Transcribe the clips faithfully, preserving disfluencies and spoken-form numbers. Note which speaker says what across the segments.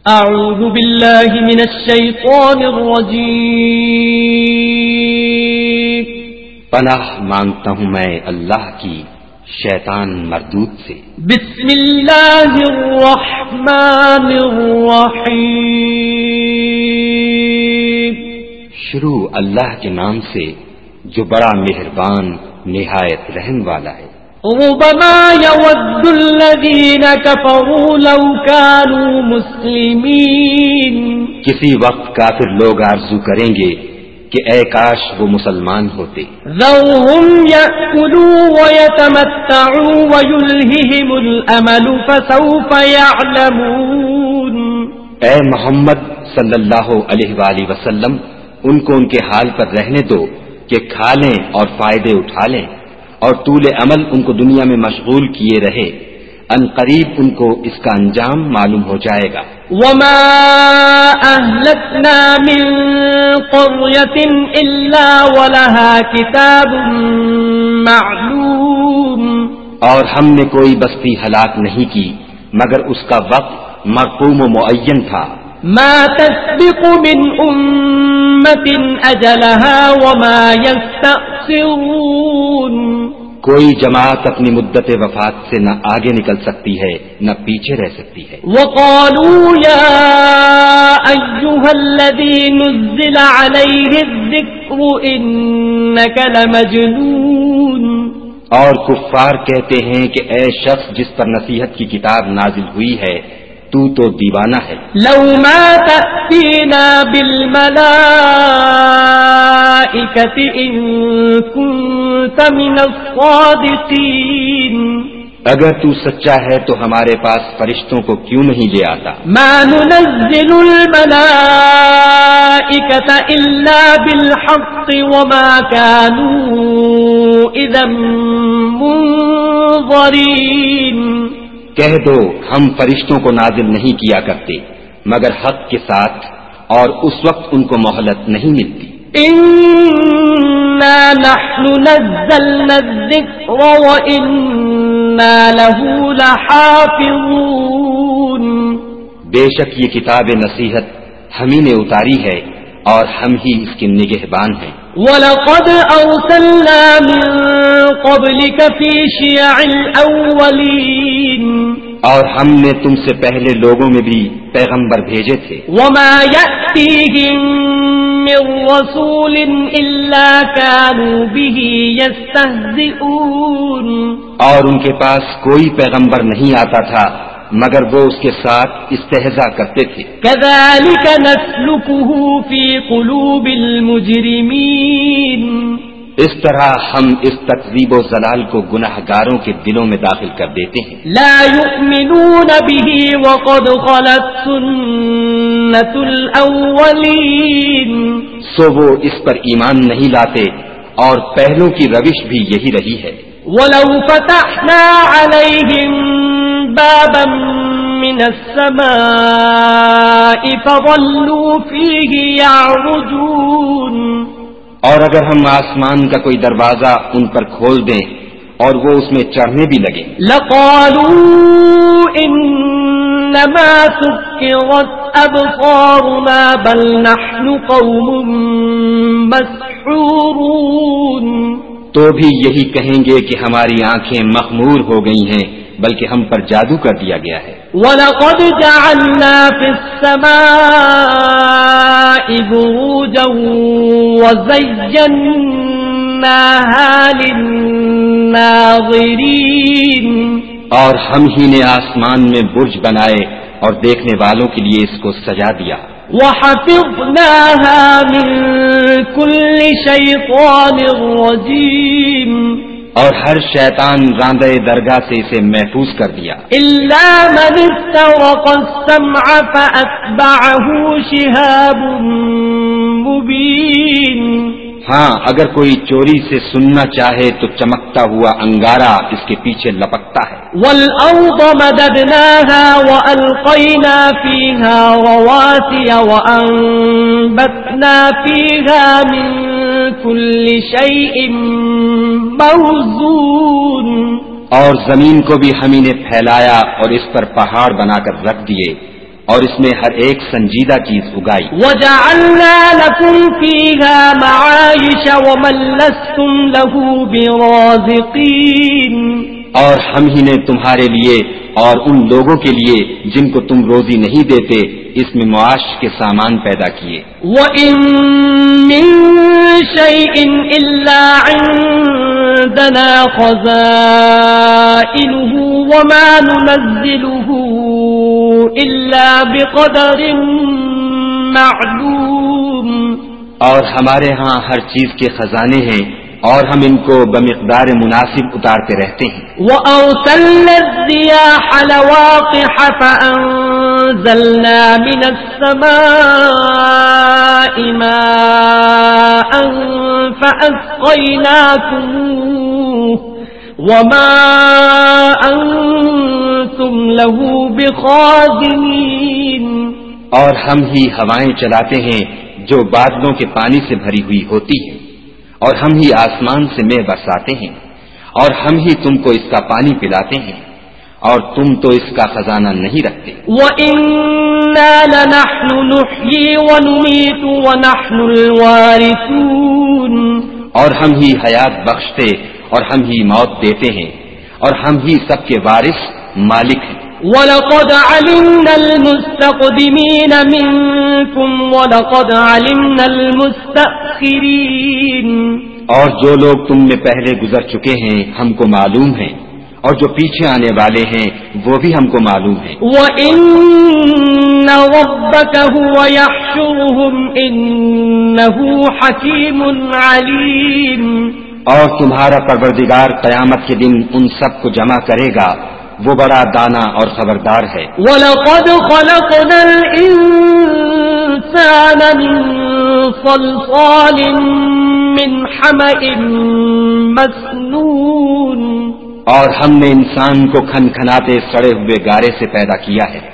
Speaker 1: اعوذ باللہ من الشیطان الرجیم
Speaker 2: پناہ مانگتا ہوں میں اللہ کی شیطان مردود سے۔
Speaker 1: بسم اللہ الرحمن الرحیم
Speaker 2: شروع اللہ کے نام سے جو بڑا مہربان نہایت رحم والا ہے۔
Speaker 1: ربما يود الذين كفروا لو كانوا مسلمين
Speaker 2: کسی وقت کافر لوگ آرزو کریں گے کہ اے کاش وہ مسلمان ہوتے۔
Speaker 1: ذرهم يأكلوا ويتمتعوا ويلههم الأمل فسوف يعلمون۔
Speaker 2: اے محمد صلی اللہ علیہ وآلہ وسلم ان کو ان کے حال پر رہنے دو کہ کھا لیں اور فائدے اٹھا لیں، اور طول عمل ان کو دنیا میں مشغول کیے رہے، ان قریب ان کو اس کا انجام معلوم ہو جائے گا۔
Speaker 1: وما أهلكنا من قرية إلا ولها كتاب معلوم،
Speaker 2: اور ہم نے کوئی بستی ہلاک نہیں کی مگر اس کا وقت مرقوم و معین تھا۔
Speaker 1: ما تسبق من أمة أجلها وما يستأخرون،
Speaker 2: کوئی جماعت اپنی مدت وفات سے نہ آگے نکل سکتی ہے نہ پیچھے رہ سکتی ہے۔
Speaker 1: وقالوا يا أيها الذي نزل عليه الذكر إنك لمجنون،
Speaker 2: اور کفار کہتے ہیں کہ اے شخص جس پر نصیحت کی کتاب نازل ہوئی ہے تو تو دیوانہ ہے۔
Speaker 1: لو ما تأتينا بالملائكة إن كنت من الصادقين،
Speaker 2: اگر تو سچا ہے تو ہمارے پاس فرشتوں کو کیوں نہیں لے آتا؟
Speaker 1: ما ننزل الملائكة إلا بالحق وما كانوا إذا منظرين،
Speaker 2: کہہ دو ہم فرشتوں کو نازل نہیں کیا کرتے مگر حق کے ساتھ، اور اس وقت ان کو مہلت نہیں ملتی۔
Speaker 1: إنا نحن نزلنا الذكر وإنا له لحافظون،
Speaker 2: بے شک یہ کتاب نصیحت ہم ہی نے اتاری ہے اور ہم ہی اس کے نگہبان ہیں۔
Speaker 1: وَلَقَدْ أَرْسَلْنَا مِن قَبْلِكَ فِي شِيَعِ الْأَوَّلِينَ،
Speaker 2: اور ہم نے تم سے پہلے لوگوں میں بھی پیغمبر بھیجے تھے۔
Speaker 1: وَمَا يَأْتِيهِم مِّن رَّسُولٍ إِلَّا كَانُوا بِهِ يَسْتَهْزِئُونَ،
Speaker 2: اور ان کے پاس کوئی پیغمبر نہیں آتا تھا مگر وہ اس کے ساتھ استہزاء کرتے تھے۔
Speaker 1: كَذَلِكَ نَسْلُكُهُ فِي قُلُوبِ الْمُجْرِمِينَ،
Speaker 2: اس طرح ہم اس تکذیب و ضلال کو گناہ گاروں کے دلوں میں داخل کر دیتے ہیں۔
Speaker 1: لا يؤمنون به وقد خلت سنة الأولين،
Speaker 2: سو وہ اس پر ایمان نہیں لاتے اور پہلوں کی روش بھی یہی رہی ہے۔
Speaker 1: ولو فتحنا عليهم بابا من السماء فظلوا فيه يعرجون،
Speaker 2: اور اگر ہم آسمان کا کوئی دروازہ ان پر کھول دیں اور وہ اس میں چڑھنے بھی لگے،
Speaker 1: لقالوا انما سكرت ابصارنا بل نحن قوم مسحورون،
Speaker 2: تو بھی یہی کہیں گے کہ ہماری آنکھیں مخمور ہو گئی ہیں بلکہ ہم پر جادو کر دیا گیا ہے۔
Speaker 1: وَلَقَدْ جَعَلْنَا فِي السَّمَاءِ بُرُوجًا وَزَيَّنَّاهَا لِلنَّاظِرِينَ،
Speaker 2: اور ہم ہی نے آسمان میں برج بنائے اور دیکھنے والوں کے لیے اس کو سجا دیا۔
Speaker 1: وَحَفِظْنَاهَا مِن كُلِّ شَيْطَانٍ رَّجِيمٍ،
Speaker 2: اور ہر شیطان راندہ درگاہ سے اسے محفوظ کر دیا۔
Speaker 1: إِلَّا مَنِ اسْتَرَقَ السَّمْعَ فَأَتْبَعَهُ شِهَابٌ مُّبِينٌ،
Speaker 2: ہاں اگر کوئی چوری سے سننا چاہے تو چمکتا ہوا انگارہ اس کے پیچھے لپکتا ہے۔
Speaker 1: وَالْأَرْضَ مَدَدْنَاهَا وَأَلْقَيْنَا فِيهَا رَوَاسِيَ وَأَنبَتْنَا فِيهَا مِن كُلِّ شَيْءٍ موزون،
Speaker 2: اور زمین کو بھی ہم ہی نے پھیلایا اور اس پر پہاڑ بنا کر رکھ دیے، اور اس میں ہر ایک سنجیدہ چیز اگائی.
Speaker 1: وَجَعَلْنَا لَكُمْ فِيهَا مَعَايِشَ وَمَن لَّسْتُمْ لَهُ بِرَازِقِينَ
Speaker 2: اور ہم ہی نے تمہارے لیے اور ان لوگوں کے لیے جن کو تم روزی نہیں دیتے اس میں معاش کے سامان پیدا کیے.
Speaker 1: وَإِن مِّن شَيْءٍ إِلَّا عِندَنَا خَزَائِنُهُ وَمَا نُنَزِّلُهُ إِلَّا بِقَدَرٍ مَّعْلُومٍ
Speaker 2: اور ہمارے ہاں ہر چیز کے خزانے ہیں اور ہم ان کو بمقدار مناسب اتارتے رہتے ہیں.
Speaker 1: وَأَرْسَلْنَا الرِّيَاحَ لَوَاقِحَ فَأَنزَلْنَا مِنَ السَّمَاءِ مَاءً فَأَسْقَيْنَاكُمُوهُ وَمَا أَنتُمْ لَهُ بِخَازِنِينَ
Speaker 2: اور ہم ہی ہوائیں چلاتے ہیں جو بادلوں کے پانی سے بھری ہوئی ہوتی ہے اور ہم ہی آسمان سے مے برساتے ہیں اور ہم ہی تم کو اس کا پانی پلاتے ہیں اور تم تو اس کا خزانہ نہیں رکھتے.
Speaker 1: وَإِنَّا لَنَحْنُ نُحْيِي وَنُمِيتُ وَنَحْنُ الْوَارِثُونَ
Speaker 2: اور ہم ہی حیات بخشتے اور ہم ہی موت دیتے ہیں اور ہم ہی سب کے وارث مالک ہیں.
Speaker 1: وَلَقَدْ عَلِمْنَا الْمُسْتَقْدِمِينَ مِنكُمْ وَلَقَدْ عَلِمْنَا الْمُسْتَأْخِرِينَ
Speaker 2: اور جو لوگ تم میں پہلے گزر چکے ہیں ہم کو معلوم ہیں اور جو پیچھے آنے والے ہیں وہ بھی ہم کو معلوم ہیں.
Speaker 1: وَإِنَّ رَبَّكَ هُوَ يَحْشُرُهُمْ إِنَّهُ حَكِيمٌ عَلِيمٌ
Speaker 2: اور تمہارا پروردگار قیامت کے دن ان سب کو جمع کرے گا وہ بڑا دانا اور خبردار ہے.
Speaker 1: وَلَقَدْ خَلَقْنَا الْإِنسَانَ مِنْ صَلْصَالٍ مِّنْ حَمَإٍ مَّسْنُونٍ
Speaker 2: اور ہم نے انسان کو کھن کھناتے سڑے ہوئے گارے سے پیدا کیا ہے.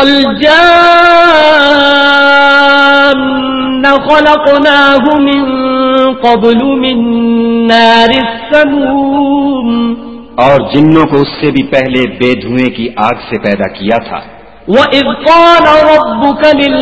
Speaker 1: وَالْجَانَّ خَلَقْنَاهُ مِن قَبْلُ مِن نَّارِ السَّمُومِ
Speaker 2: اور جنوں کو اس سے بھی پہلے بے دھوئیں کی آگ سے پیدا کیا تھا.
Speaker 1: وَإِذْ قَالَ رَبُّكَ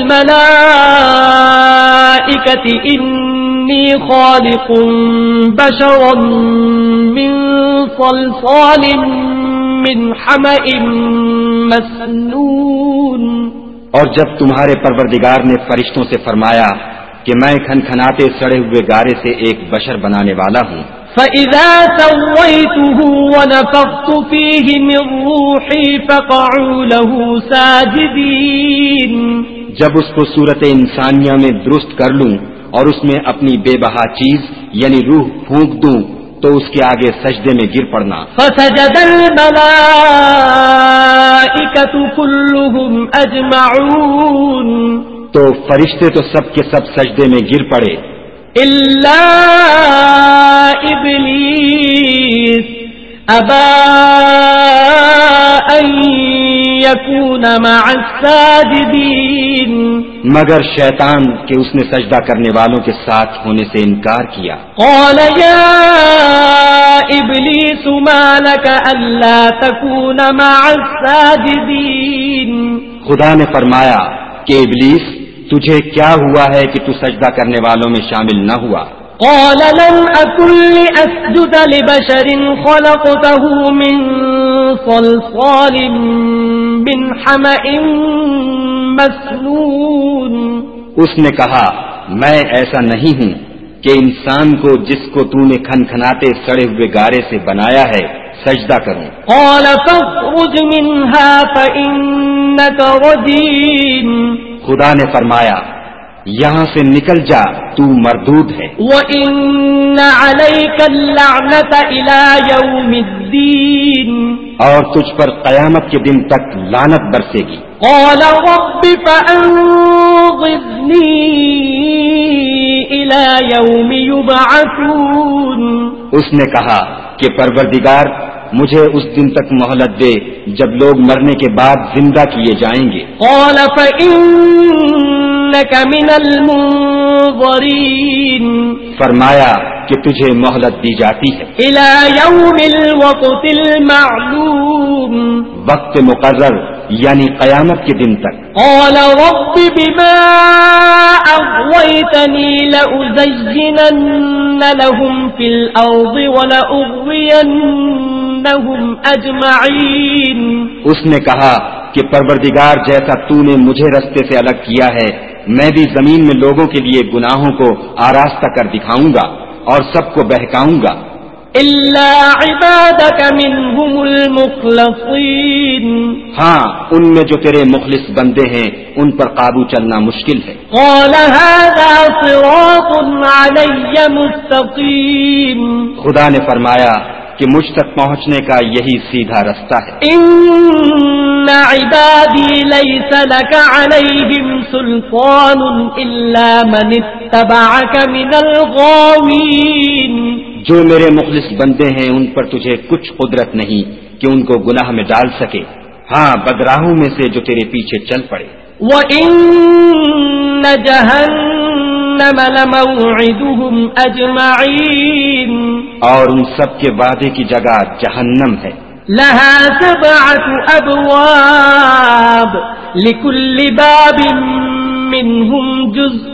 Speaker 1: لِلْمَلَائِكَةِ إِنِّي خَالِقٌ بَشَرًا مِّن صَلْصَالٍ مِّنْ حَمَإٍ مَّسْنُونٍ
Speaker 2: اور جب تمہارے پروردگار نے فرشتوں سے فرمایا کہ میں کھن کھناتے سڑے ہوئے گارے سے ایک بشر بنانے والا ہوں.
Speaker 1: فَإِذَا سَوَّيْتُهُ وَنَفَخْتُ فِيهِ مِن رُّوحِي فَقَعُوا لَهُ سَاجِدِينَ
Speaker 2: جب اس کو صورت انسانیہ میں درست کر لوں اور اس میں اپنی بے بہا چیز یعنی روح پھونک دوں تو اس کے آگے سجدے میں گر پڑنا.
Speaker 1: فَسَجَدَ الْمَلَائِكَةُ كُلُّهُمْ أَجْمَعُونَ
Speaker 2: تو فرشتے تو سب کے سب سجدے میں گر پڑے
Speaker 1: إِلَّا إِبْلِيسَ أَبَى أَن يَكُونَ مَعَ السَّاجِدِينَ
Speaker 2: مگر شیطان کہ اس نے سجدہ کرنے والوں کے ساتھ ہونے سے انکار کیا.
Speaker 1: قَالَ يَا إِبْلِيسُ مَا لَكَ أَلَّا تَكُونَ مَعَ السَّاجِدِينَ
Speaker 2: خدا نے فرمایا کہ ابلیس تجھے کیا ہوا ہے کہ تو سجدہ کرنے والوں میں شامل نہ ہوا.
Speaker 1: قال لم أكن لأسجد لبشر خلقته من صلصال من حمأ مسنون
Speaker 2: اس نے کہا میں ایسا نہیں ہوں کہ انسان کو جس کو تو نے کھن کھناتے سڑے ہوئے گارے سے بنایا ہے سجدہ کروں.
Speaker 1: قال فاخرج منها فإنك رجيم
Speaker 2: خدا نے فرمایا یہاں سے نکل جا تو مردود ہے.
Speaker 1: وَإِنَّ عَلَيْكَ اللَّعْنَةَ إِلَى يَوْمِ الدِّينِ
Speaker 2: اور تجھ پر قیامت کے دن تک لعنت برسے گی.
Speaker 1: قَالَ رَبِّ فَأَنظِرْنِي إِلَى يَوْمِ يُبْعَثُونَ
Speaker 2: اس نے کہا کہ پروردگار مجھے اس دن تک مہلت دے جب لوگ مرنے کے بعد زندہ کیے جائیں گے.
Speaker 1: قَالَ فَإِنَّكَ مِنَ الْمُنظَرِينَ
Speaker 2: فرمایا کہ تجھے مہلت دی جاتی ہے
Speaker 1: إِلَى يَوْمِ الْوَقْتِ الْمَعْلُومِ
Speaker 2: وقت مقرر یعنی قیامت کے دن تک.
Speaker 1: قال رب بما أغويتني لأزينن لهم في الأرض ولأغوينهم أجمعين.
Speaker 2: اس نے کہا کہ پروردگار جیسا تو نے مجھے رستے سے الگ کیا ہے میں بھی زمین میں لوگوں کے لیے گناہوں کو آراستہ کر دکھاؤں گا اور سب کو بہکاؤں گا
Speaker 1: إلا عبادك منهم المخلصين.
Speaker 2: ہاں ان میں جو تیرے مخلص بندے ہیں ان پر قابو چلنا مشکل ہے.
Speaker 1: قال هذا صراط علي مستقيم.
Speaker 2: خدا نے فرمایا کہ مجھ تک پہنچنے کا یہی سیدھا رستہ ہے.
Speaker 1: ان عبادی لیس لک علیہم سلطان الا من اتبعک من الغاوین.
Speaker 2: جو میرے مخلص بندے ہیں ان پر تجھے کچھ قدرت نہیں کہ ان کو گناہ میں ڈال سکے ہاں بدراہوں میں سے جو تیرے پیچھے چل پڑے.
Speaker 1: وَإِنَّ جَهَنَّمَ لَمَوْعِدُهُمْ أَجْمَعِينَ.
Speaker 2: اور ان سب کے وعدے کی جگہ جہنم ہے.
Speaker 1: لَهَا سَبْعَةُ أَبْوَابٍ لِكُلِّ بَابٍ مِّنْهُمْ جُزْءٌ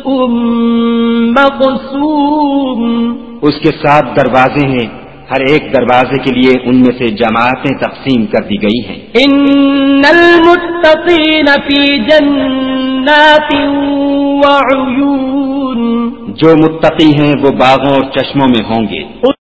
Speaker 1: مَّقْسُومٌ.
Speaker 2: اس کے سات دروازے ہیں ہر ایک دروازے کے لیے ان میں سے جماعتیں تقسیم کر دی گئی ہیں.
Speaker 1: ان المتقین فی جنات وعیون.
Speaker 2: جو متقی ہیں وہ باغوں اور چشموں میں ہوں گے.